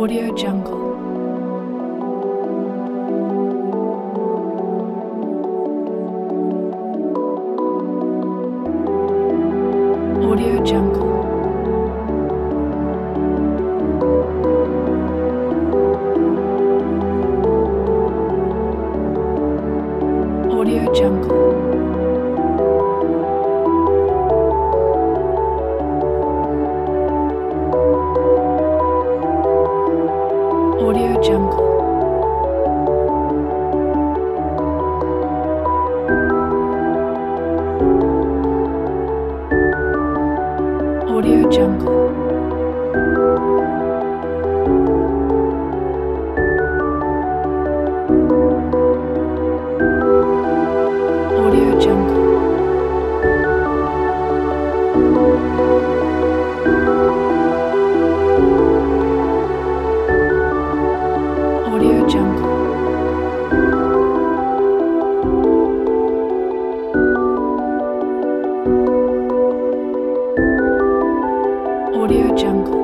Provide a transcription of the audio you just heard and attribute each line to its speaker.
Speaker 1: Audio Jungle. Audio Jungle. Audio Jungle. Audio Jungle. Audio Jungle. Audio Jungle. Audio Jungle. Audio Jungle.